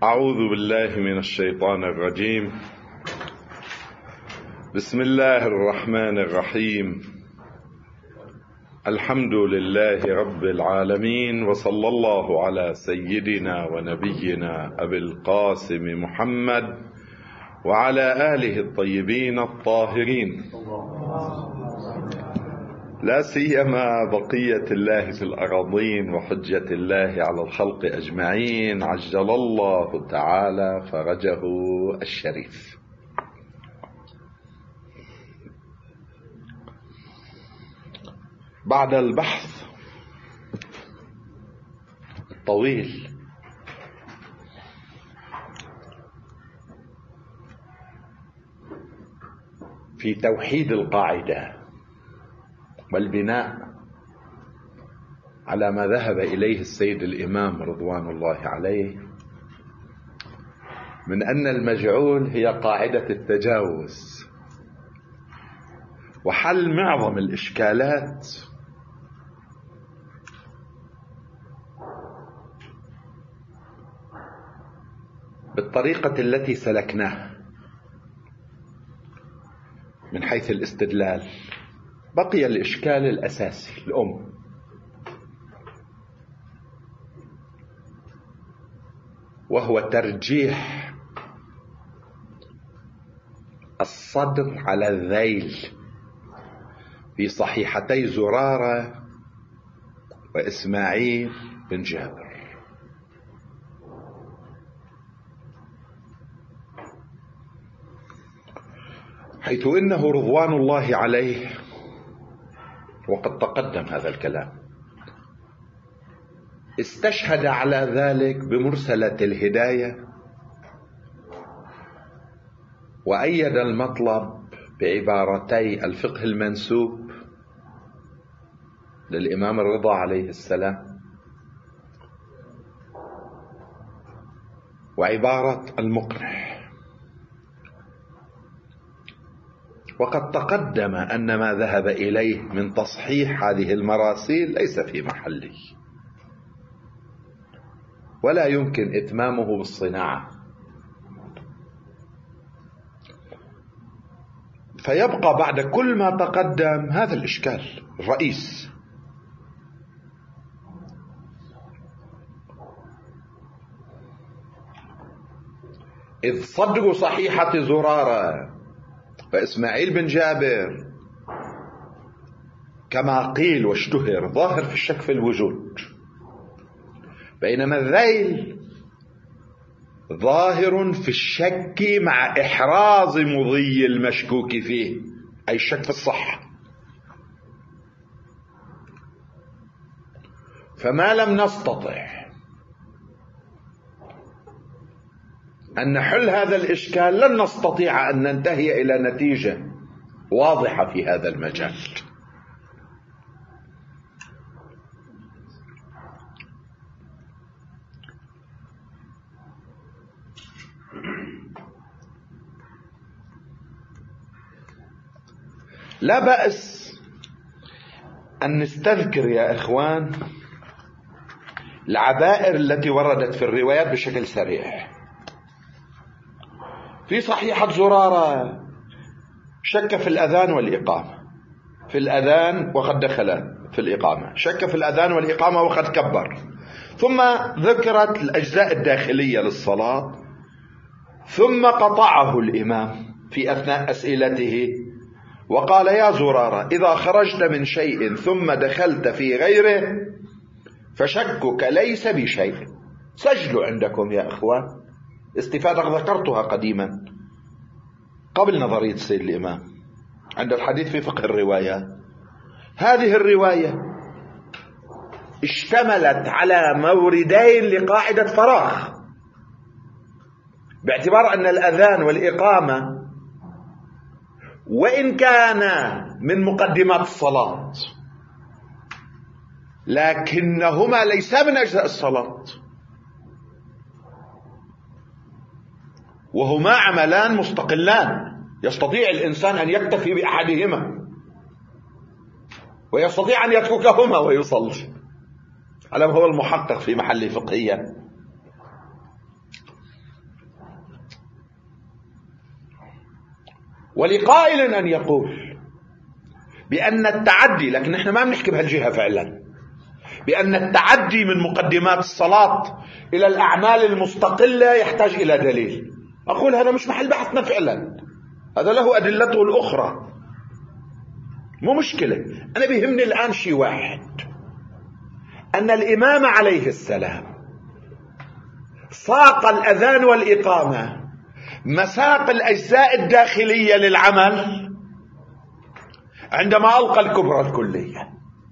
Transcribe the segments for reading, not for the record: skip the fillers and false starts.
أعوذ بالله من الشيطان الرجيم. بسم الله الرحمن الرحيم. الحمد لله رب العالمين، وصلى الله على سيدنا ونبينا أبي القاسم محمد وعلى آله الطيبين الطاهرين، لا سيما بقية الله في الأراضين وحجة الله على الخلق أجمعين، عجل الله تعالى فرجه الشريف. بعد البحث الطويل في توحيد القاعدة والبناء على ما ذهب إليه السيد الإمام رضوان الله عليه من أن المجعول هي قاعدة التجاوز، وحل معظم الإشكالات بالطريقة التي سلكناها من حيث الاستدلال. بقي الإشكال الأساسي الأم، وهو ترجيح الصدر على الذيل في صحيحتي زرارة وإسماعيل بن جابر. حيث إنه رضوان الله عليه، وقد تقدم هذا الكلام، استشهد على ذلك بمرسلة الهداية، وأيد المطلب بعبارتي الفقه المنسوب للإمام الرضا عليه السلام وعبارة المقنع. وقد تقدم أن ما ذهب إليه من تصحيح هذه المراسيل ليس في محله، ولا يمكن إتمامه بالصناعة، فيبقى بعد كل ما تقدم هذا الإشكال الرئيس. إذ صدر صحيحة زرارة فإسماعيل بن جابر كما قيل واشتهر ظاهر في الشك في الوجود، بينما الذيل ظاهر في الشك مع إحراز مضي المشكوك فيه، أي الشك في الصحة. فما لم نستطع أن نحل هذا الإشكال لن نستطيع أن ننتهي إلى نتيجة واضحة في هذا المجال. لا بأس أن نستذكر يا إخوان العبائر التي وردت في الروايات بشكل سريع. في صحيحة زرارة شك في الأذان والإقامة، في الأذان وقد دخل في الإقامة، شك في الأذان والإقامة وقد كبر، ثم ذكرت الأجزاء الداخلية للصلاة، ثم قطعه الإمام في أثناء أسئلته وقال: يا زرارة، إذا خرجت من شيء ثم دخلت في غيره فشكك ليس بشيء. سجلوا عندكم يا إخوان استفادة ذكرتها قديما قبل نظرية السيد الإمام عند الحديث في فقه الروايات. هذه الرواية اشتملت على موردين لقاعدة فراغ، باعتبار أن الأذان والإقامة وإن كان من مقدمات الصلاة لكنهما ليس من أجزاء الصلاة، وهما عملان مستقلان، يستطيع الإنسان أن يكتفي بأحدهما ويستطيع أن يتركهما ويصلي على ما هو المحقق في محل فقهيا. ولقائل أن يقول بأن التعدي، لكن نحن ما بنحكي بهالجهة فعلا، بأن التعدي من مقدمات الصلاة إلى الأعمال المستقلة يحتاج إلى دليل. أقول هذا مش محل بحثنا فعلا، هذا له أدلته الأخرى، مو مشكلة. أنا بيهمني الآن شيء واحد، أن الإمام عليه السلام ساق الأذان والإقامة مساق الأجزاء الداخلية للعمل عندما ألقى الكبرى الكلية.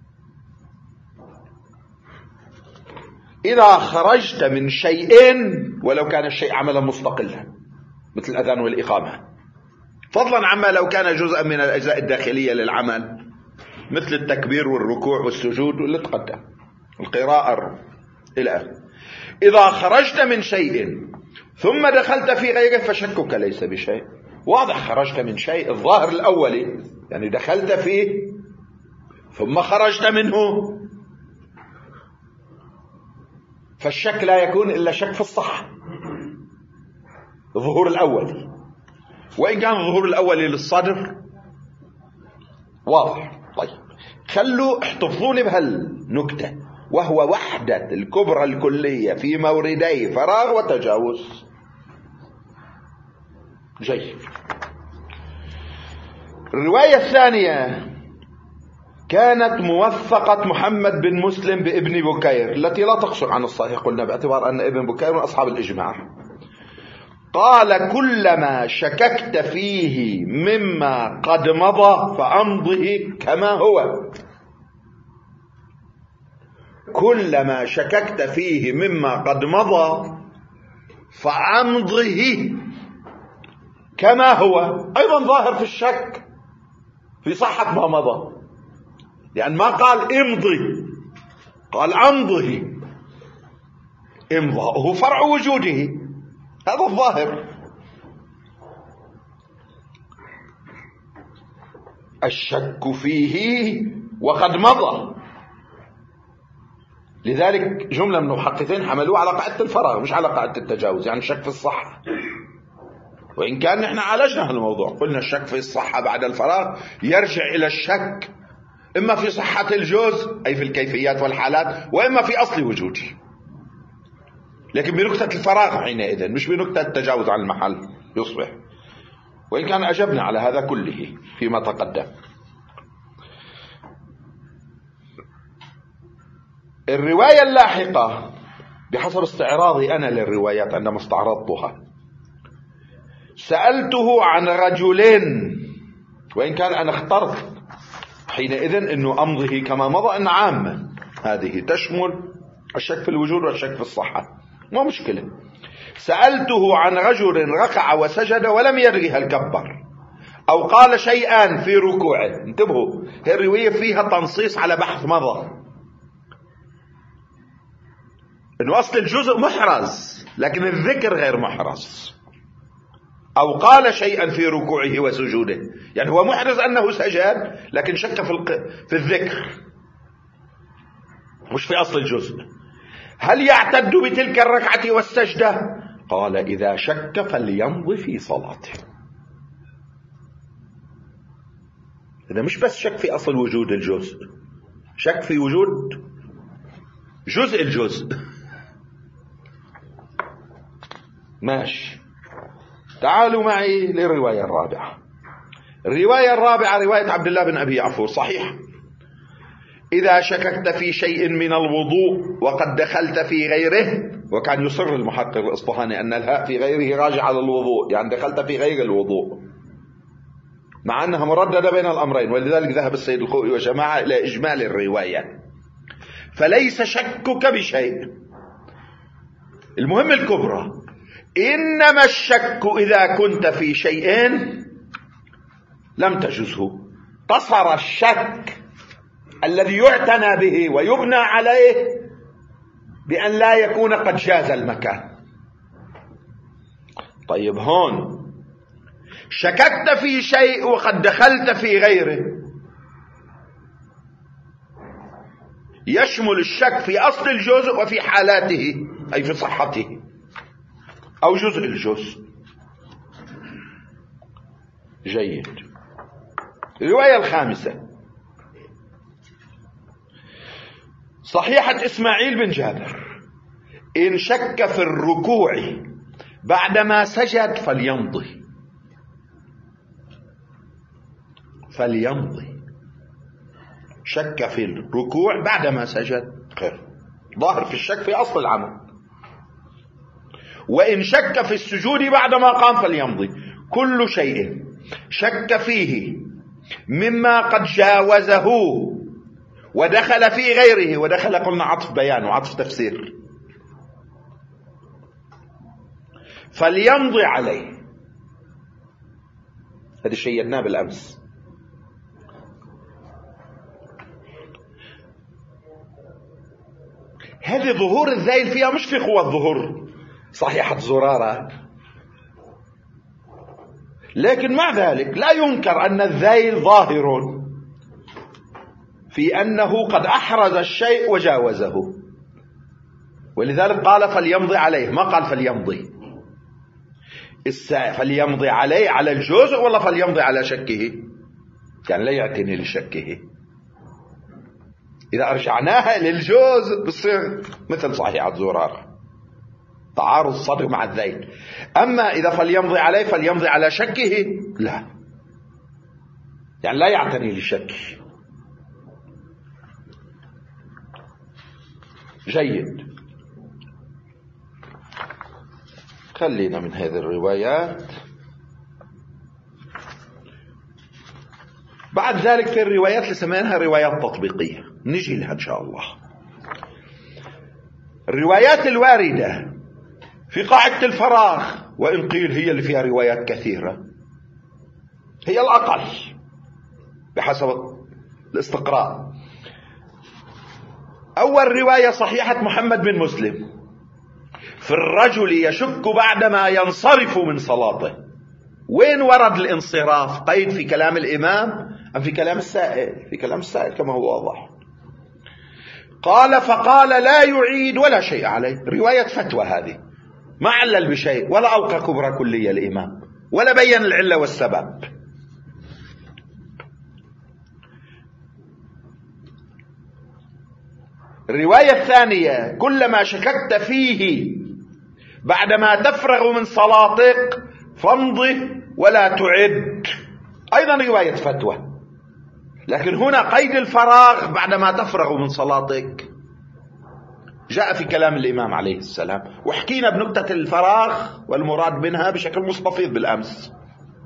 إذا خرجت من شيئين ولو كان الشيء عملا مستقلا مثل الأذان والإقامة، فضلا عما لو كان جزءا من الأجزاء الداخلية للعمل مثل التكبير والركوع والسجود واللي تقدم، القراءة إلى آخره. إذا خرجت من شيء ثم دخلت في غيره فشكك ليس بشيء. واضح، خرجت من شيء الظاهر الأولي يعني دخلت فيه ثم خرجت منه، فالشك لا يكون إلا شك في الصحة، الظهور الأولي. وإن كان الظهور الأولي للصدر واضح. طيب خلوا احتفظوا لي بهالنكتة، وهو وحدة الكبرى الكلية في موردي فراغ وتجاوز. جيد. الرواية الثانية كانت موثقة محمد بن مسلم بابن بكير التي لا تقصر عن الصحيح، قلنا باعتبار أن ابن بكير من أصحاب الإجماع. قال: كلما شككت فيه مما قد مضى فأمضه كما هو. كلما شككت فيه مما قد مضى فأمضه كما هو. أيضا ظاهر في الشك في صحة ما مضى، لأن ما قال امضي، قال أمضه. امضاؤه فرع وجوده، هذا الظاهر. الشك فيه وقد مضى. لذلك جملة من المحققين حملوه على قاعدة الفراغ مش على قاعدة التجاوز، يعني الشك في الصحة. وإن كان نحن عالجنا هالموضوع، قلنا الشك في الصحة بعد الفراغ يرجع إلى الشك إما في صحة الجزء أي في الكيفيات والحالات، وإما في أصل وجوده، لكن بنكتة الفراغ حينئذ مش بنكتة التجاوز عن المحل يصبح. وإن كان أجبنا على هذا كله فيما تقدم. الرواية اللاحقة بحسب استعراضي أنا للروايات عندما استعرضتها، سألته عن رجلين، وإن كان أنا اخترت حينئذ أنه أمضه كما مضى أن عامة هذه تشمل الشك في الوجود والشك في الصحة، مو مشكلة. سألته عن رجل ركع وسجد ولم يدري هل كبر أو قال شيئا في ركوعه. انتبهوا، هي الرواية فيها تنصيص على بحث مضى، انه اصل الجزء محرز لكن الذكر غير محرز. او قال شيئا في ركوعه وسجوده، يعني هو محرز انه سجد لكن شك في الذكر مش في اصل الجزء. هل يعتد بتلك الركعة والسجدة؟ قال: اذا شك فليمضي في صلاته. إذا مش بس شك في اصل وجود الجزء، شك في وجود جزء الجزء. ماشي. تعالوا معي للرواية الرابعة. الرواية الرابعة رواية عبد الله بن أبي عفور، صحيح: إذا شككت في شيء من الوضوء وقد دخلت في غيره. وكان يصر المحقق الإصفهاني أن الهاء في غيره راجع على الوضوء، يعني دخلت في غير الوضوء، مع أنها مرددة بين الأمرين، ولذلك ذهب السيد الخوئي وجماعة إلى إجمال الرواية. فليس شكك بشيء، المهم الكبرى. إنما الشك إذا كنت في شيء لم تجزه. قصر الشك الذي يعتنى به ويبنى عليه بأن لا يكون قد جاز المكان. طيب هون شككت في شيء وقد دخلت في غيره، يشمل الشك في أصل الجزء وفي حالاته أي في صحته أو جزء الجزء. جيد. الرواية الخامسة صحيحة إسماعيل بن جابر: إن شك في الركوع بعدما سجد فليمضي. شك في الركوع بعدما سجد خير، ظاهر في الشك في أصل العمل. وإن شك في السجود بعدما قام فليمضي. كل شيء شك فيه مما قد جاوزه ودخل في غيره، ودخل قلنا عطف بيان وعطف تفسير، فليمضي عليه. هذا شيدناه بالأمس. هذه ظهور الذيل فيها مش في قوة الظهور صحيحة زرارة، لكن مع ذلك لا ينكر أن الذيل ظاهر في أنه قد أحرز الشيء وجاوزه، ولذلك قال فليمضي عليه، ما قال فليمضي. فليمضي عليه على الجزء ولا فليمضي على شكه؟ يعني لا يعتني لشكه. إذا أرجعناها للجزء بصير مثل صحيحة زرارة، تعارض الصدر مع الذيل. أما إذا فليمضي عليه فليمضي على شكه، لا، يعني لا يعتني لشكه. جيد. خلينا من هذه الروايات. بعد ذلك في الروايات اللي سميناها روايات تطبيقية، نجي لها إن شاء الله. الروايات الواردة في قاعدة الفراغ، وإن قيل هي اللي فيها روايات كثيرة، هي الأقل بحسب الاستقراء. أول رواية صحيحة محمد بن مسلم في الرجل يشك بعدما ينصرف من صلاته. وين ورد الانصراف؟ قيد في كلام الإمام أم في كلام السائل؟ في كلام السائل كما هو واضح. قال فقال لا يعيد ولا شيء عليه. رواية فتوى هذه، ما علل بشيء ولا ألقى كبرى كلية الإمام ولا بين العلة والسبب. الرواية الثانية كلما شككت فيه بعدما تفرغ من صلاتك فامضه ولا تعد، أيضا رواية فتوى، لكن هنا قيد الفراغ بعدما تفرغ من صلاتك جاء في كلام الإمام عليه السلام، وحكينا بنكتة الفراغ والمراد منها بشكل مستفيض بالأمس.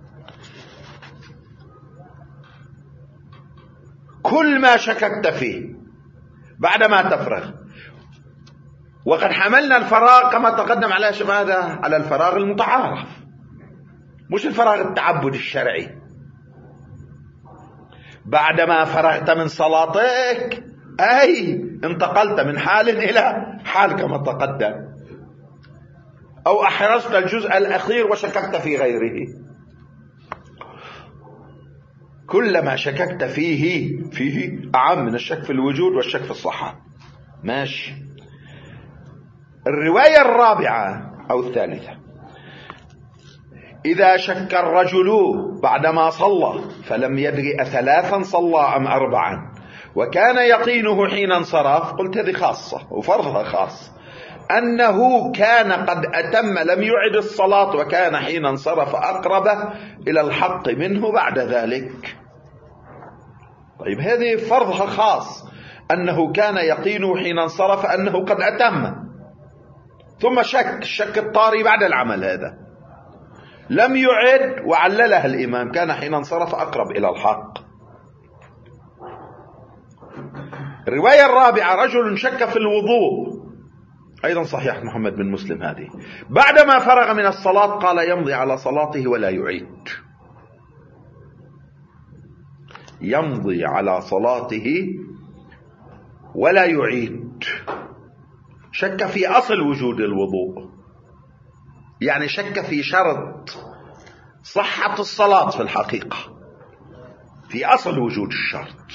كل ما شككت فيه بعدما تفرغ، وقد حملنا الفراغ كما تقدم على ماذا؟ على الفراغ المتعارف، مش الفراغ التعبد الشرعي. بعدما فرغت من صلاتك أي انتقلت من حال إلى حال كما تقدم، أو أحرزت الجزء الأخير وشككت في غيره. كلما شككت فيه أعم من الشك في الوجود والشك في الصحة. ماشي. الرواية الرابعة أو الثالثة: إذا شك الرجل بعدما صلى فلم يدري أثلاثا صلى أم أربعا وكان يقينه حين انصرف، قلت هذه خاصة وفرضها خاص، أنه كان قد أتم لم يعد الصلاة وكان حين انصرف أقرب إلى الحق منه بعد ذلك. طيب هذه فرضها خاص، أنه كان يقينه حين انصرف أنه قد أتم، ثم الشك الطاري بعد العمل هذا لم يعد وعللها الإمام، كان حين انصرف أقرب إلى الحق. الرواية الرابعة: رجل شك في الوضوء، أيضا صحيح محمد بن مسلم هذه، بعدما فرغ من الصلاة قال يمضي على صلاته ولا يعيد. يمضي على صلاته ولا يعيد. شك في أصل وجود الوضوء، يعني شك في شرط صحة الصلاة في الحقيقة، في أصل وجود الشرط.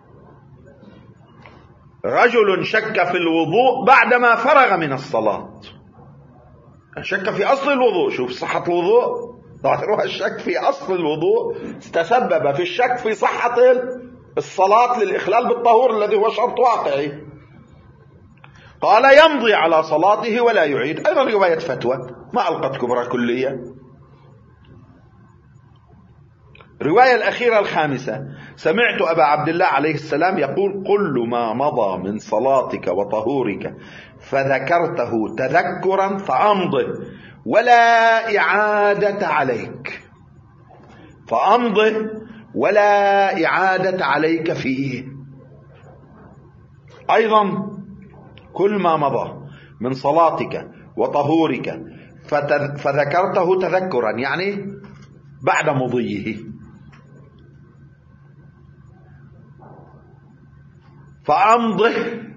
رجل شك في الوضوء بعدما فرغ من الصلاة، شك في أصل الوضوء، شوف صحة الوضوء ظاهرها الشك في أصل الوضوء تسبب في الشك في صحة الصلاة للإخلال بالطهور الذي هو شرط واقعي. قال يمضي على صلاته ولا يعيد. أيضا رواية فتوى ما ألقت كبرى كلية. رواية الأخيرة الخامسة: سمعت أبا عبد الله عليه السلام يقول: كل ما مضى من صلاتك وطهورك فذكرته تذكرا فأمضه ولا إعادة عليك. فأمضه ولا إعادة عليك فيه. أيضا كل ما مضى من صلاتك وطهورك فذكرته تذكرا، يعني بعد مضيه، فأمضه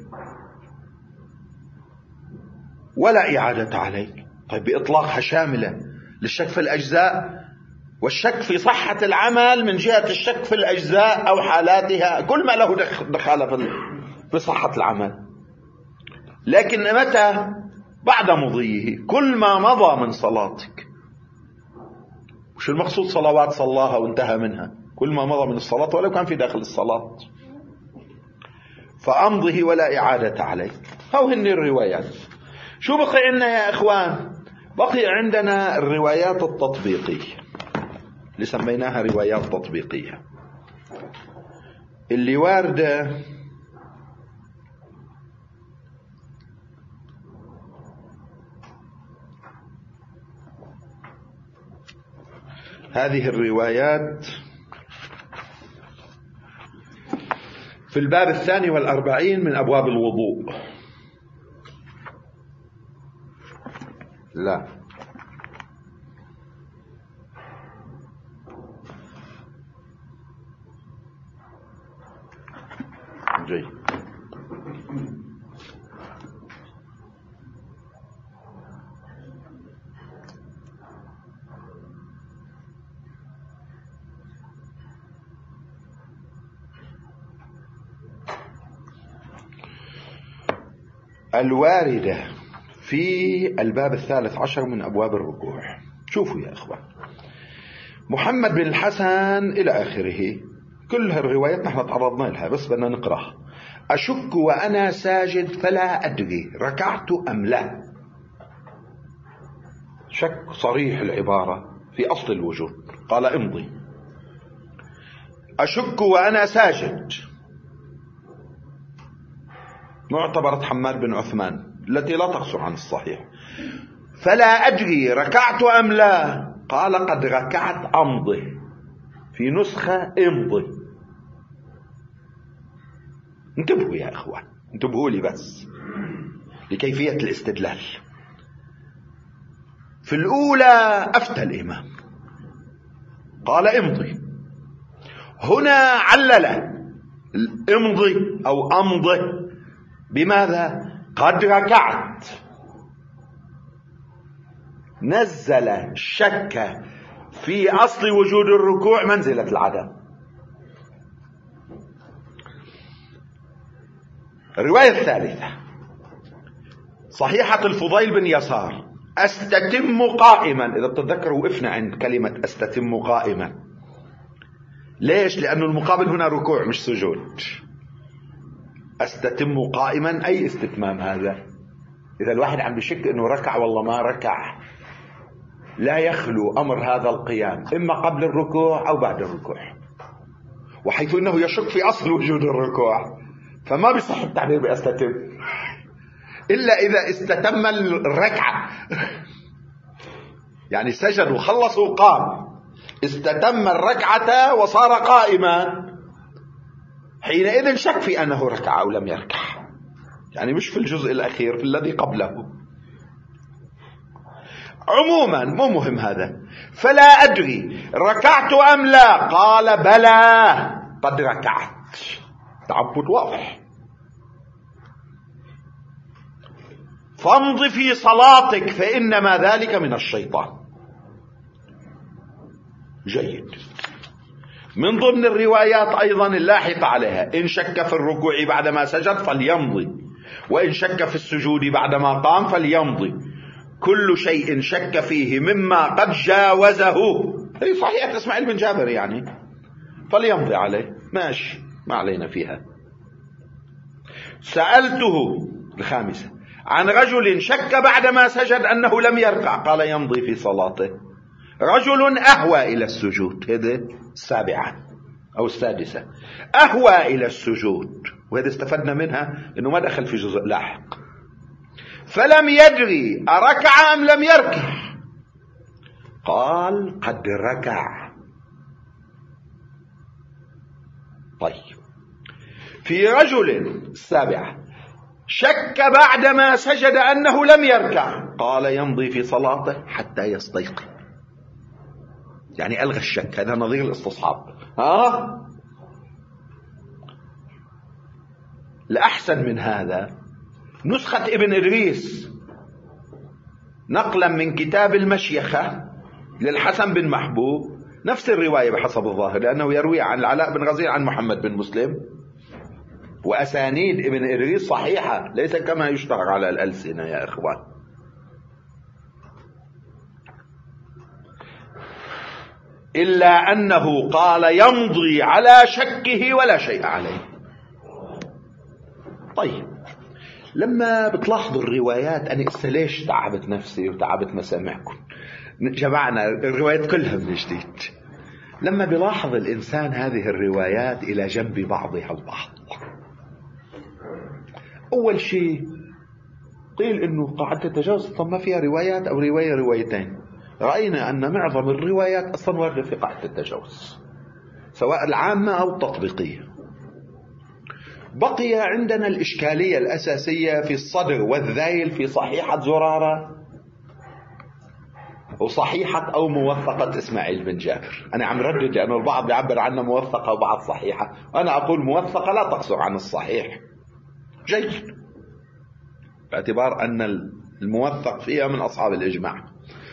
ولا إعادة عليك. طيب بإطلاقها شاملة للشك في الأجزاء والشك في صحة العمل من جهة الشك في الأجزاء أو حالاتها، كل ما له دخل في صحة العمل. لكن متى؟ بعد مضيه. كل ما مضى من صلاتك. وش المقصود؟ صلوات صلاها وانتهى منها، كل ما مضى من الصلاة ولو كان في داخل الصلاة. فأمضه ولا إعادة عليك. هو هن الروايات. شو بقي عندنا يا إخوان؟ بقي عندنا الروايات التطبيقية اللي سميناها روايات تطبيقية، اللي واردة هذه الروايات في الباب 42 من أبواب الوضوء. لا، جيد. الواردة في الباب 13 من أبواب الركوع. شوفوا يا أخوان، محمد بن الحسن إلى آخره، كل هالروايات نحن تعرضنا لها بس بدنا نقرأها. أشك وأنا ساجد فلا أدري ركعت أم لا. شك صريح العبارة في أصل الوجود. قال امضي. أشك وأنا ساجد معتبرة حماد بن عثمان التي لا تقصر عن الصحيح. فلا أدري ركعت أم لا. قال قد ركعت أمضي. في نسخة امضي. انتبهوا يا إخوان، انتبهوا لي بس لكيفية الاستدلال. في الأولى أفتى الإمام قال امضي. هنا علل امضي أو أمضي بماذا؟ قد ركعت. نزل الشك في أصل وجود الركوع منزلة العدم. الرواية الثالثة صحيحة الفضيل بن يسار: أستتم قائما. إذا بتتذكروا وقفنا عند كلمة أستتم قائما. ليش؟ لأنه المقابل هنا ركوع مش سجود. أستتم قائما أي استتمام هذا؟ إذا الواحد عم بشك أنه ركع والله ما ركع، لا يخلو أمر هذا القيام إما قبل الركوع أو بعد الركوع، وحيث أنه يشك في أصل وجود الركوع فما بيصح التعبير بأستتم إلا إذا استتم الركعة. يعني سجد وخلص وقام، استتم الركعة وصار قائما، حينئذ شك في أنه ركع أو لم يركع، يعني مش في الجزء الأخير، في الذي قبله. عموما مو مهم هذا. فلا أدري ركعت أم لا. قال بلى قد ركعت. تعبد واضح. فامض في صلاتك فإنما ذلك من الشيطان. جيد. من ضمن الروايات أيضا اللاحقة عليها: إن شك في الركوع بعدما سجد فليمضي، وإن شك في السجود بعدما قام فليمضي، كل شيء شك فيه مما قد جاوزه، هي صحيحة إسماعيل بن جابر يعني، فليمضي عليه، ماشي ما علينا فيها. سألته الخامسة عن رجل شك بعدما سجد أنه لم يركع، قال يمضي في صلاته. رجل أهوى إلى السجود، هذه السابعة أو السادسة، أهوى إلى السجود، وهذا استفدنا منها أنه ما دخل في جزء لاحق، فلم يدري أركع أم لم يركع، قال قد ركع. طيب، في رجل السابعة شك بعدما سجد أنه لم يركع، قال يمضي في صلاته حتى يستيقظ، يعني ألغى الشك، هذا نظير الاستصحاب. الأحسن من هذا نسخة ابن إدريس نقلا من كتاب المشيخة للحسن بن محبوب، نفس الرواية بحسب الظاهر، لأنه يروي عن العلاء بن غزير عن محمد بن مسلم، وأسانيد ابن إدريس صحيحة، ليس كما يشتهر على الألسنة يا إخوان. إلا أنه قال يمضي على شكه ولا شيء عليه. طيب، لما بتلاحظوا الروايات، أنا ليش تعبت نفسي وتعبت مسامعكم، جمعنا الروايات كلها من جديد. لما بلاحظ الإنسان هذه الروايات إلى جنب بعضها البعض، أول شيء قيل إنه قاعدة التجاوز طب ما فيها روايات أو روايتين، رأينا أن معظم الروايات أصلا واردة في قاعدة التجاوز، سواء العامة أو التطبيقية. بقي عندنا الإشكالية الأساسية في الصدر والذيل في صحيحة زرارة وصحيحة أو موثقة إسماعيل بن جابر. أنا عم ردد لأنه البعض يعبر عنها موثقة وبعض صحيحة، وأنا أقول موثقة لا تقصر عن الصحيح، جيد، باعتبار أن الموثق فيها من أصحاب الإجماع.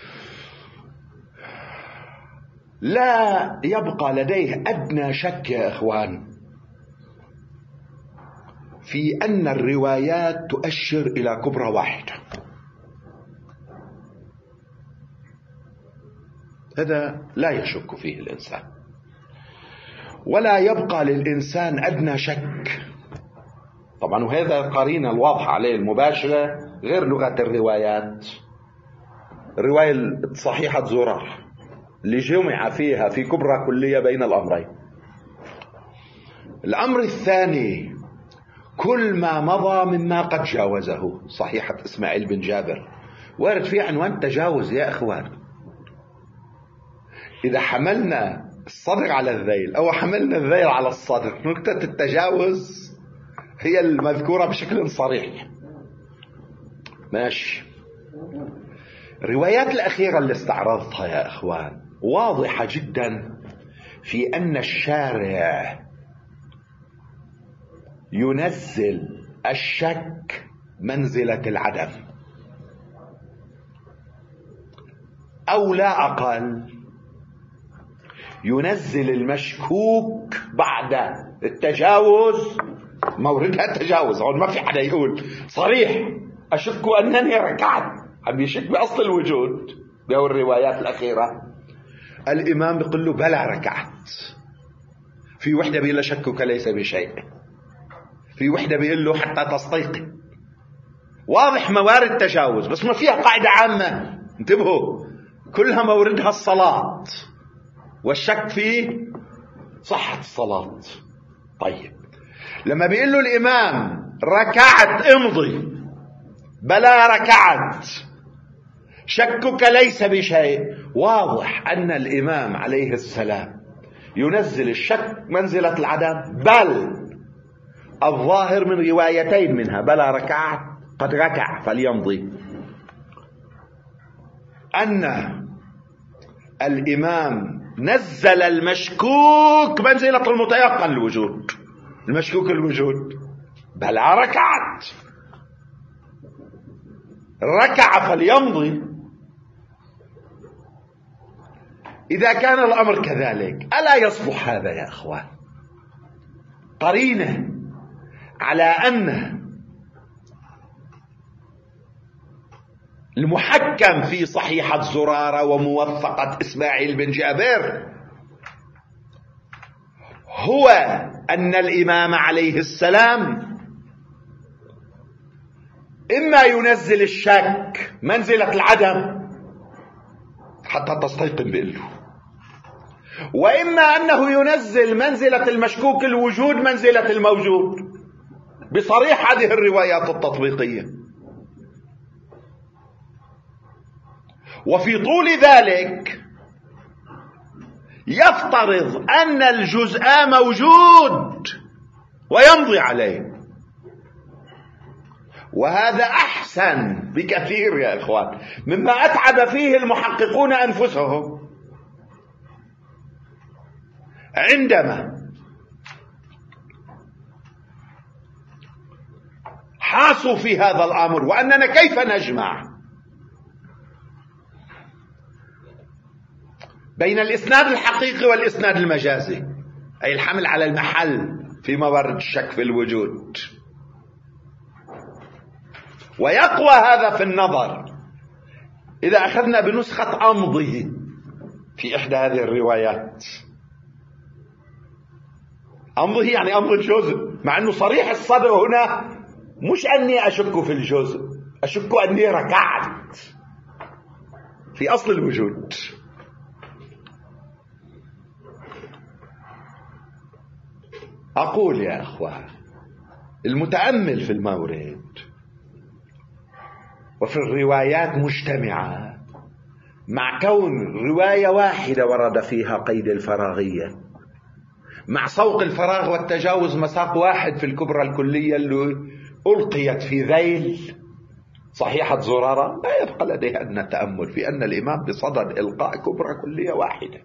لا يبقى لديه أدنى شك يا إخوان في أن الروايات تؤشر إلى كبرى واحدة، هذا لا يشك فيه الإنسان، ولا يبقى للإنسان أدنى شك. طبعا وهذا القرينة الواضحة عليه المباشرة غير لغة الروايات. الرواية صحيحة زرار اللي جمع فيها في كبرى كلية بين الأمرين. الأمر الثاني كل ما مضى مما قد جاوزه، صحيحة إسماعيل بن جابر وارد فيه عنوان تجاوز يا إخوان. إذا حملنا الصدر على الذيل أو حملنا الذيل على الصدر، نقطة التجاوز هي المذكورة بشكل صريح، ماشي. الروايات الأخيرة اللي استعرضتها يا إخوان واضحة جدا في أن الشارع ينزل الشك منزلة العدم، أو لا أقل ينزل المشكوك بعد التجاوز موردها التجاوز. هون ما في حدا يقول صريح أشك أنني ركعت، عم يشك بأصل الوجود. بهو الروايات الأخيرة الإمام بيقول له بلا ركعت، في وحدة بيقول له شكك ليس بشيء، في وحدة بيقول له حتى تستيقظ. واضح موارد تجاوز، بس ما فيها قاعدة عامة، انتبهوا، كلها موردها الصلاة والشك في صحة الصلاة. طيب، لما بيقول له الإمام ركعت امضي، بلا ركعت شكك ليس بشيء، واضح أن الإمام عليه السلام ينزل الشك منزلة العدم، بل الظاهر من روايتين منها بلا ركعت قد ركع فليمضي أن الإمام نزل المشكوك منزلة المتيقن الوجود، المشكوك الوجود، بلا ركعت ركع فليمضي. إذا كان الأمر كذلك ألا يصبح هذا يا أخوان قرينة على أن المحكم في صحيحة زرارة وموثقة إسماعيل بن جابر هو أن الإمام عليه السلام إما ينزل الشك منزلة العدم حتى تستيقن بقله، وإما أنه ينزل منزلة المشكوك الوجود منزلة الموجود بصريح هذه الروايات التطبيقية. وفي طول ذلك يفترض أن الجزء موجود ويمضي عليه، وهذا أحسن بكثير يا إخوان مما أتعب فيه المحققون أنفسهم عندما حاسوا في هذا الأمر، وأننا كيف نجمع بين الإسناد الحقيقي والإسناد المجازي، أي الحمل على المحل في موارد الشك في الوجود. ويقوى هذا في النظر إذا أخذنا بنسخة أمضي في إحدى هذه الروايات. أمضي يعني أمضي الجزء، مع أنه صريح الصدر هنا مش أني أشك في الجزء، أشك أني ركعت في أصل الوجود. أقول يا أخوان المتأمل في المورد وفي الروايات مجتمعة، مع كون رواية واحدة ورد فيها قيد الفراغية، مع سوق الفراغ والتجاوز مساق واحد في الكبرى الكلية اللي ألقيت في ذيل صحيحة زرارة، لا يبقى لديها أن التأمل في أن الإمام بصدد إلقاء كبرى كلية واحدة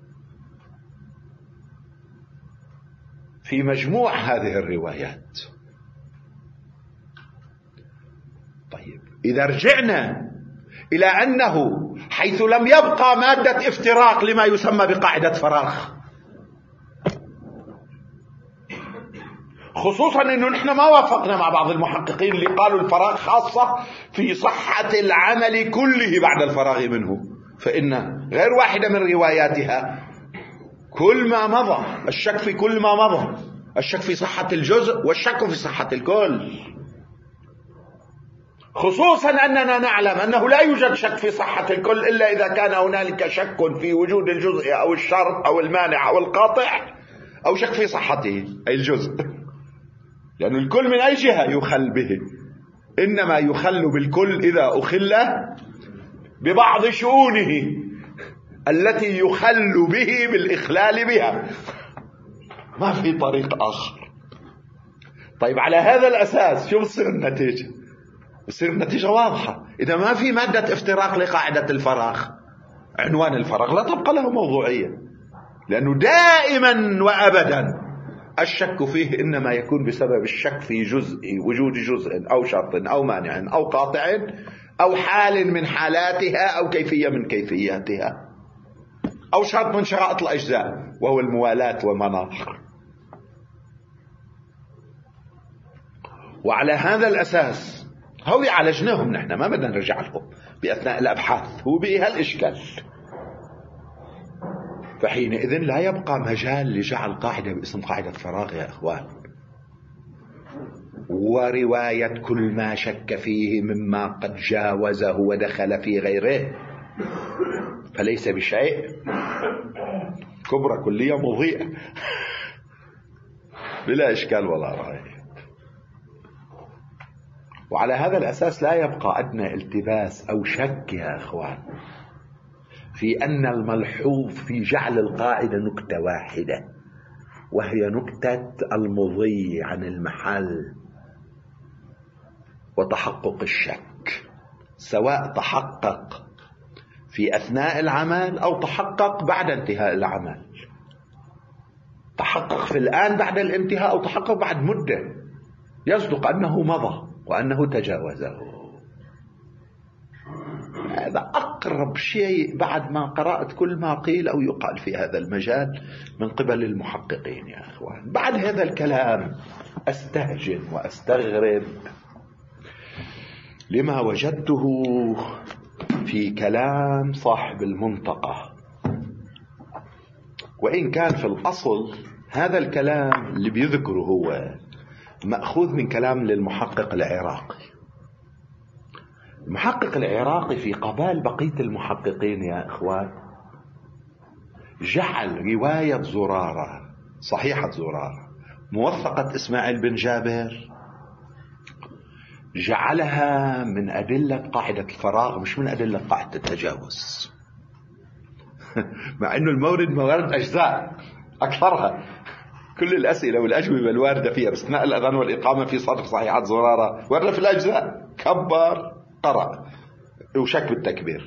في مجموع هذه الروايات. طيب إذا رجعنا إلى أنه حيث لم يبقى مادة افتراق لما يسمى بقاعدة فراغ، خصوصا أنه نحن ما وافقنا مع بعض المحققين اللي قالوا الفراغ خاصة في صحة العمل كله بعد الفراغ منه، فإن غير واحدة من رواياتها كل ما مضى الشك في كل ما مضى، الشك في صحة الجزء والشك في صحة الكل، خصوصا أننا نعلم أنه لا يوجد شك في صحة الكل إلا إذا كان هنالك شك في وجود الجزء أو الشرط أو المانع أو القاطع، أو شك في صحته أي الجزء، لأن الكل من أي جهة يخل به، إنما يخل بالكل إذا أخل ببعض شؤونه التي يخل به بالإخلال بها، ما في طريق آخر. طيب على هذا الأساس شو بصير النتيجة؟ بصير النتيجة واضحة، إذا ما في مادة افتراق لقاعدة الفراغ عنوان الفراغ لا تبقى له موضوعية، لأنه دائما وأبدا الشك فيه إنما يكون بسبب الشك في وجود جزء أو شرط أو مانع أو قاطع أو حال من حالاتها أو كيفية من كيفياتها أو شرط من شرائط الأجزاء وهو الموالاة والمناط. وعلى هذا الأساس هو عالجناهم، نحن ما بدنا نرجع لهم بأثناء الأبحاث، هو بها الإشكال، فحينئذ لا يبقى مجال لجعل قاعدة باسم قاعدة فراغ يا إخوان. ورواية كل ما شك فيه مما قد جاوزه ودخل في غيره فليس بشيء، كبرى كلية مضيئة بلا إشكال ولا رأي. وعلى هذا الأساس لا يبقى أدنى التباس أو شك يا أخوان في أن الملحوظ في جعل القاعدة نكتة واحدة، وهي نكتة المضي عن المحل وتحقق الشك، سواء تحقق في أثناء العمل أو تحقق بعد انتهاء العمل، تحقق في الآن بعد الانتهاء أو تحقق بعد مدة يصدق أنه مضى وأنه تجاوزه. هذا أقرب شيء بعد ما قرأت كل ما قيل أو يقال في هذا المجال من قبل المحققين يا أخوان. بعد هذا الكلام أستهجن وأستغرب لما وجدته في كلام صاحب المنطقة، وإن كان في الأصل هذا الكلام اللي بيذكره هو مأخوذ من كلام للمحقق العراقي. المحقق العراقي في قبال بقية المحققين يا إخوان جعل رواية زرارة، صحيحة زرارة، موثقة إسماعيل بن جابر، جعلها من أدلة قاعدة الفراغ مش من أدلة قاعدة التجاوز. مع أنه المورد موارد أجزاء أكثرها، كل الأسئلة والأجوبة الواردة فيها باستثناء الأذان والإقامة في صدر صحيحة زرارة واردة في الأجزاء، كبر قرأ وشك بالتكبير،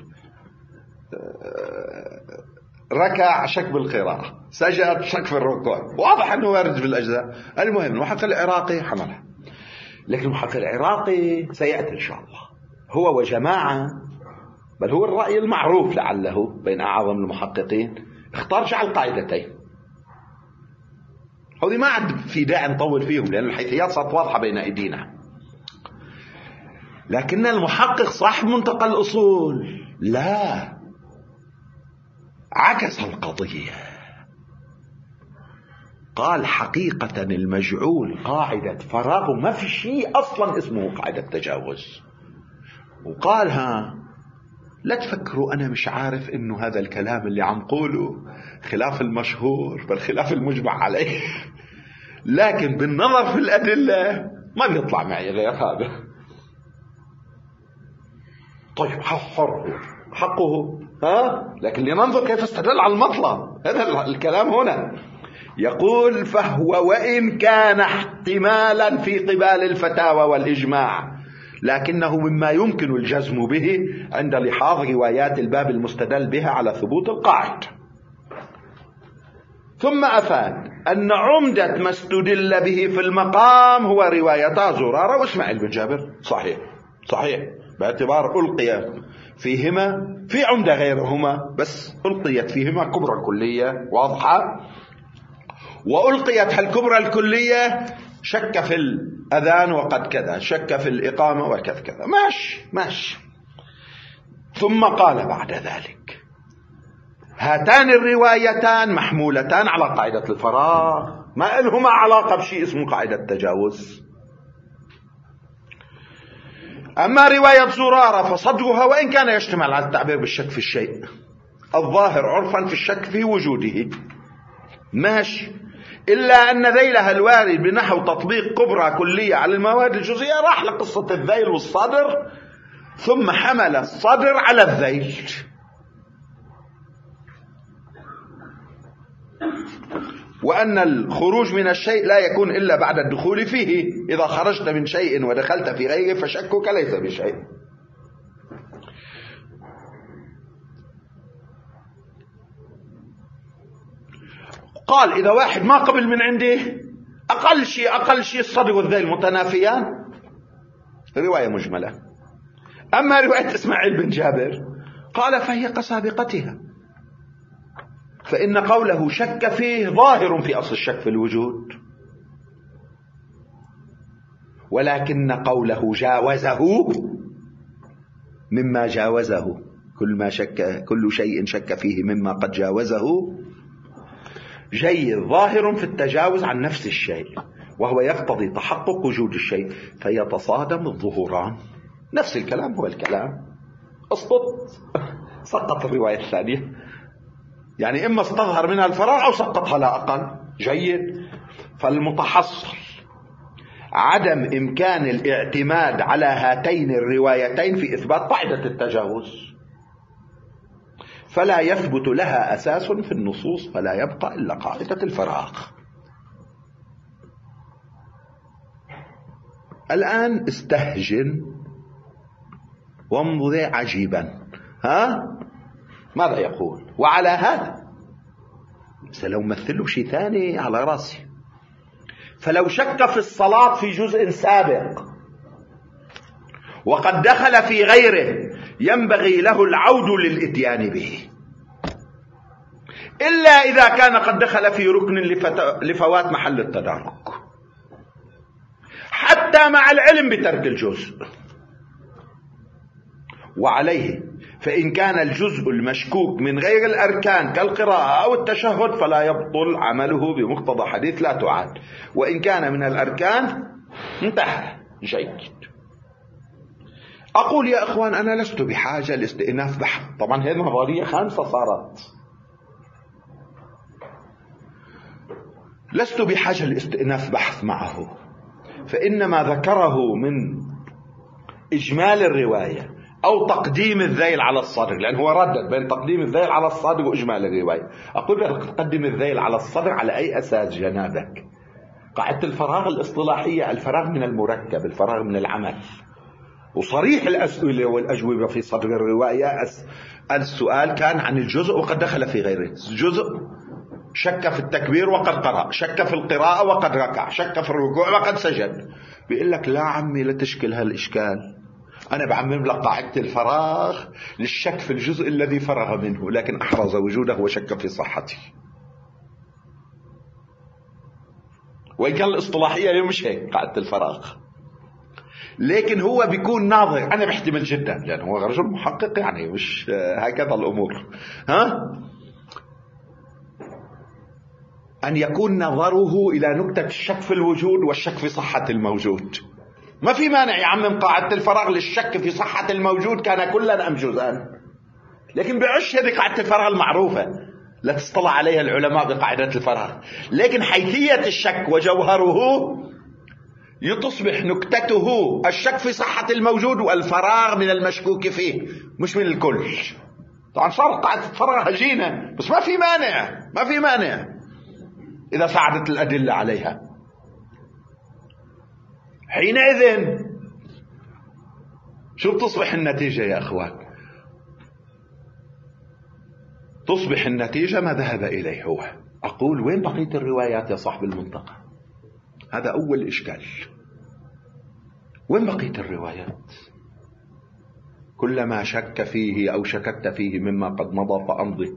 ركع شك بالقراءة، سجد شك في الركوع، واضح أنه وارد في الأجزاء. المهم المحقق العراقي حملها، لكن المحقق العراقي سيأتي إن شاء الله هو وجماعة، بل هو الرأي المعروف لعله بين أعظم المحققين، اختار جعل قاعدتين. هذه ما عاد في داعي نطول فيهم لأن الحيثيات صارت واضحة بين أيدينا، لكن المحقق صاحب منطقة الأصول لا، عكس القضية، قال حقيقة المجعول قاعدة فراغ، ما في شيء أصلا اسمه قاعدة تجاوز، وقال لا تفكروا أنا مش عارف إنه هذا الكلام اللي عم قوله خلاف المشهور بل خلاف المجمع عليه، لكن بالنظر في الأدلة ما بيطلع معي غير هذا. طيب حر حقه لكن لننظر كيف استدل على المطلب. هذا الكلام هنا يقول فهو وإن كان احتمالا في قبال الفتاوى والإجماع لكنه مما يمكن الجزم به عند لحاظ روايات الباب المستدل بها على ثبوت القاعدة. ثم أفاد أن عمدة ما استدل به في المقام هو روايتا زرارة وإسماعيل بن جابر. صحيح باعتبار ألقي فيهما في عمدة غيرهما، بس ألقيت فيهما كبرى كلية واضحة، وألقيت الكبرى الكلية شك في الأذان وقد كذا، شك في الإقامة وكذا كذا، ماشي. ثم قال بعد ذلك هاتان الروايتان محمولتان على قاعدة الفراغ، ما لهما علاقة بشيء اسمه قاعدة التجاوز. أما رواية زرارة فصدرها وإن كان يشتمل على التعبير بالشك في الشيء الظاهر عرفا في الشك في وجوده ماشي، إلا أن ذيلها الوارد بنحو تطبيق كبرى كلية على المواد الجزئية راح لقصة الذيل والصدر، ثم حمل الصدر على الذيل. وأن الخروج من الشيء لا يكون إلا بعد الدخول فيه، إذا خرجت من شيء ودخلت في غيره فشكك ليس بشيء. قال إذا واحد ما قبل من عنده أقل شيء الصدر والذيل متنافيان، رواية مجملة. أما رواية إسماعيل بن جابر قال فهي كسابقتها، فإن قوله شك فيه ظاهر في أصل الشك في الوجود، ولكن قوله جاوزه مما جاوزه، كل شيء شك فيه مما قد جاوزه جيد ظاهر في التجاوز عن نفس الشيء، وهو يقتضي تحقق وجود الشيء فيتصادم الظهوران. نفس الكلام هو الكلام، سقط الرواية الثانية، يعني إما استظهر منها الفراغ أو سقطها لا أقل. جيد. فالمتحصل عدم إمكان الاعتماد على هاتين الروايتين في إثبات قاعدة التجاوز، فلا يثبت لها أساس في النصوص، فلا يبقى إلا قاعدة الفراغ. الآن استهجن وانظر عجيبا، ماذا يقول؟ وعلى هذا لو مثله شيء ثاني على راسي، فلو شك في الصلاة في جزء سابق وقد دخل في غيره ينبغي له العود للإتيان به، إلا إذا كان قد دخل في ركن لفوات محل التدارك، حتى مع العلم بترك الجزء. وعليه فإن كان الجزء المشكوك من غير الأركان كالقراءة أو التشهد فلا يبطل عمله بمقتضى حديث لا تعاد، وإن كان من الأركان انتهى. جيد. أقول يا أخوان أنا لست بحاجة لاستئناف بحث. طبعا هذه نظرية خامسة صارت. لست بحاجة لاستئناف بحث معه، فإن ما ذكره من إجمال الرواية أو تقديم الذيل على الصدر، لأنه هو ردد بين تقديم الذيل على الصدر وإجمال الرواية. أقول لك تقدم الذيل على الصدر على أي أساس جنابك؟ قاعدة الفراغ الاصطلاحية الفراغ من المركب، الفراغ من العمل، وصريح الأسئلة والأجوبة في صدر الرواية. السؤال كان عن الجزء وقد دخل في غيره. جزء شك في التكبير وقد قرأ، شك في القراءة وقد ركع، شك في الركوع وقد سجد. بيقول لك لا عمي لا تشكل هالإشكال، أنا بعمم لك قاعدة الفراغ للشك في الجزء الذي فرغ منه لكن أحرز وجوده وشك في صحته. وإن كان الاصطلاحية مش هيك قاعدة الفراغ، لكن هو بيكون ناظر. أنا بحتمل جدا لأنه هو رجل محقق، يعني مش هكذا الأمور. أن يكون نظره إلى نكتة الشك في الوجود والشك في صحة الموجود. ما في مانع يعمم قاعدة الفراغ للشك في صحة الموجود كان كلا أم جزءا، لكن بعش هذه قاعدة الفراغ المعروفة لا تصطلع عليها العلماء بقاعدة الفراغ. لكن حيثية الشك وجوهره تصبح نكتته الشك في صحة الموجود والفراغ من المشكوك فيه مش من الكل. طبعا صارت قاعدة الفراغ هجينة، بس ما في مانع إذا ساعدت الأدلة عليها. حينئذ شو بتصبح النتيجة يا أخوان؟ تصبح النتيجة ما ذهب إليه هو. أقول وين بقية الروايات يا صاحب المنطقة؟ هذا أول إشكال. وين بقية الروايات؟ كلما شك فيه أو شككت فيه مما قد مضى فأمضي.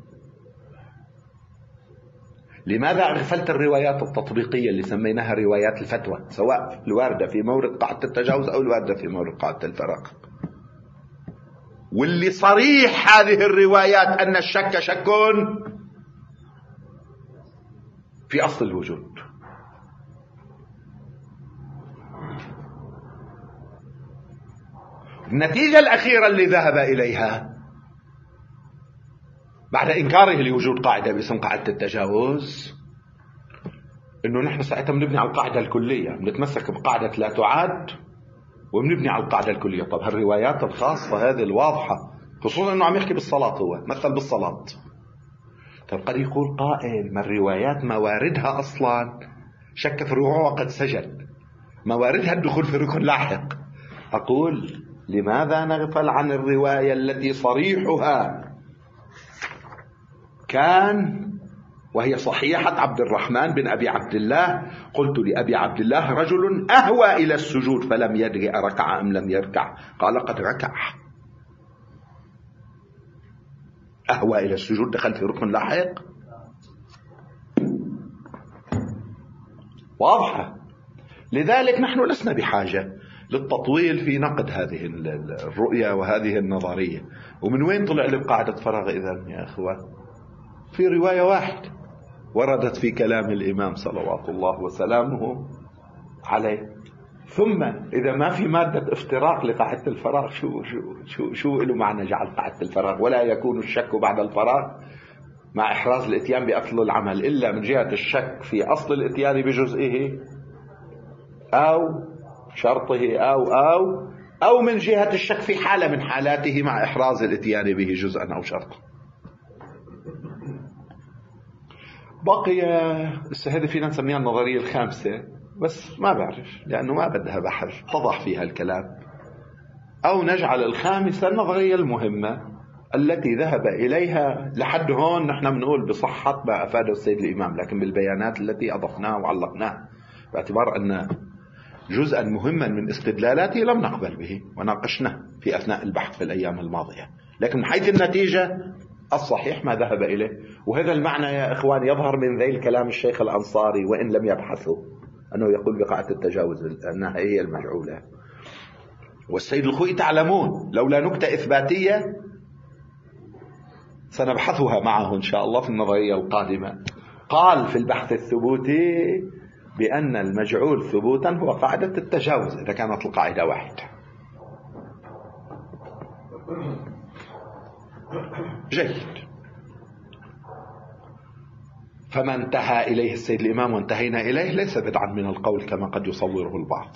لماذا أغفلت الروايات التطبيقية اللي سميناها روايات الفتوى، سواء الواردة في مورد قاعدة التجاوز أو الواردة في مورد قاعدة الفراغ، واللي صريح هذه الروايات أن الشك شك في أصل الوجود. النتيجة الأخيرة اللي ذهب إليها بعد إنكاره لوجود قاعدة باسم قاعدة التجاوز إنه نحن ساعتها بنبني على القاعدة الكلية، بنتمسك بقاعدة لا تعاد وبنبني على القاعدة الكلية. طب هالروايات الخاصة هذه الواضحة، خصوصا إنه عم يحكي بالصلاة، هو مثل بالصلاة. طب قد يقول قائل ما الروايات مواردها أصلا شك في الركوع وقد سجد، مواردها الدخول في الركن لاحق. أقول لماذا نغفل عن الرواية التي صريحها كان وهي صحيحة عبد الرحمن بن أبي عبد الله؟ قلت لأبي عبد الله رجل أهوى إلى السجود فلم يدري أركع أم لم يركع، قال قد ركع. أهوى إلى السجود دخل في ركن لاحق، واضحة. لذلك نحن لسنا بحاجة للتطويل في نقد هذه الرؤية وهذه النظرية. ومن وين طلع لي قاعدة فراغ إذن يا أخوان؟ في رواية واحدة وردت في كلام الإمام صلوات الله وسلامه عليه. ثم إذا ما في مادة افتراق لقاعدة الفراغ، شو له معنى جعل قاعدة الفراغ؟ ولا يكون الشك بعد الفراغ مع إحراز الإتيان بأصل العمل إلا من جهة الشك في أصل الإتيان بجزئه أو شرطه أو من جهة الشك في حالة من حالاته مع إحراز الإتيان به جزءا أو شرطا. بقي هذه فينا نسميها النظرية الخامسة، بس ما بعرف لأنه ما بدها بحث اتضح فيها الكلام. أو نجعل الخامسة النظرية المهمة التي ذهب إليها. لحد هون نحن بنقول بصحة ما أفاده السيد الإمام، لكن بالبيانات التي أضفناها وعلقناها باعتبار أن جزءا مهما من استدلالاته لم نقبل به وناقشناه في أثناء البحث في الأيام الماضية. لكن من حيث النتيجة الصحيح ما ذهب إليه. وهذا المعنى يا إخوان يظهر من ذيل كلام الشيخ الأنصاري وإن لم يبحثوا، أنه يقول بقاعدة التجاوز أنها هي المجعولة. والسيد الخوئي تعلمون لولا نكتة إثباتية سنبحثها معه إن شاء الله في النظرية القادمة. قال في البحث الثبوتي بأن المجعول ثبوتا هو قاعدة التجاوز إذا كانت القاعدة واحدة. جيد. فما انتهى إليه السيد الإمام وانتهينا إليه ليس بدعا من القول كما قد يصوره البعض.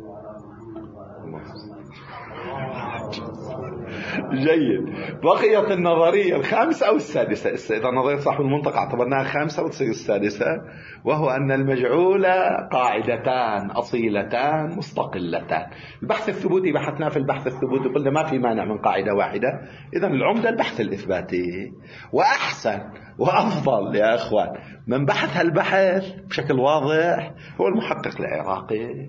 جيد. بقيت النظرية الخامسة أو السادسة. إذا نظرية صاحب المنطق اعتبرناها خامسة وتصير السادسة، وهو أن المجعول قاعدتان أصيلتان مستقلتان. البحث الثبوتي بحثنا في البحث الثبوتي قلنا ما في مانع من قاعدة واحدة. إذا العمدة البحث الإثباتي، وأحسن وأفضل يا أخوان من بحث هالبحث بشكل واضح هو المحقق العراقي.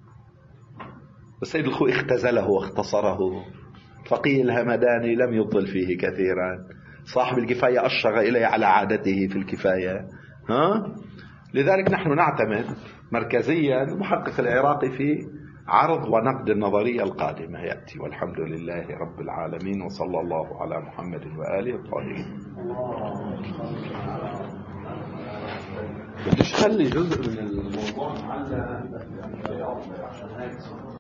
السيد الخوئي اختزله واختصره. فقيه الهمداني لم يطل فيه كثيرا. صاحب الكفاية أشر إليه على عادته في الكفاية. لذلك نحن نعتمد مركزيا المحقق العراقي في عرض ونقد النظرية القادمة يأتي. والحمد لله رب العالمين، وصلى الله على محمد وآله الطاهرين. بديش خلي جزء من الموضوع معلق.